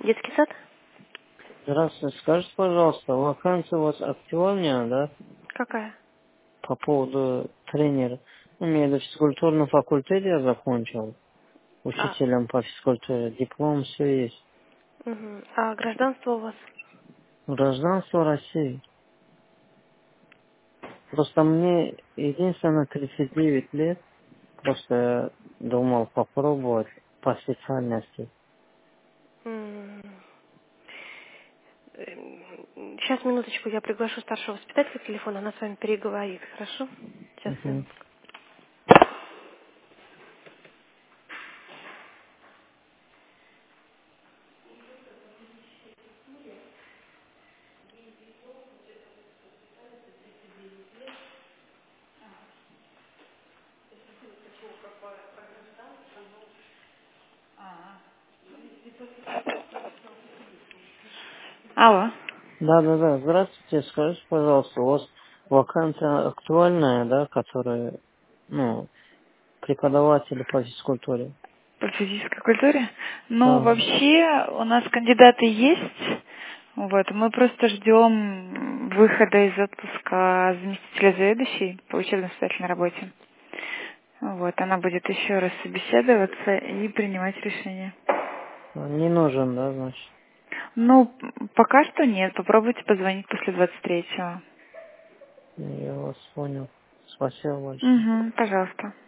Детский сад? Здравствуйте. Скажите, пожалуйста, вакансия у вас актуальная, да? Какая? По поводу тренера. Ну, имею в виду, в физкультурном факультете я закончил. А, Учителем по физкультуре. Диплом все есть. а гражданство у вас? Гражданство России. Просто мне единственное 39 лет. Просто думал попробовать по специальности. Сейчас, минуточку, я приглашу старшего воспитателя к телефону, она с вами переговорит, хорошо? Сейчас, Мгм. минутку. Алло. Да. Здравствуйте. Скажите, пожалуйста, у вас вакансия актуальная, да, которая, ну, преподаватели по физкультуре? По физической культуре? Ну, Да. вообще, у нас кандидаты есть. Вот, мы просто ждем выхода из отпуска заместителя заведующей по учебно-воспитательной работе. Вот, она будет еще раз собеседоваться и принимать решение. Не нужен, да, значит? Ну, пока что нет. Попробуйте позвонить после 23-го. Я вас понял. Спасибо большое. Угу, пожалуйста.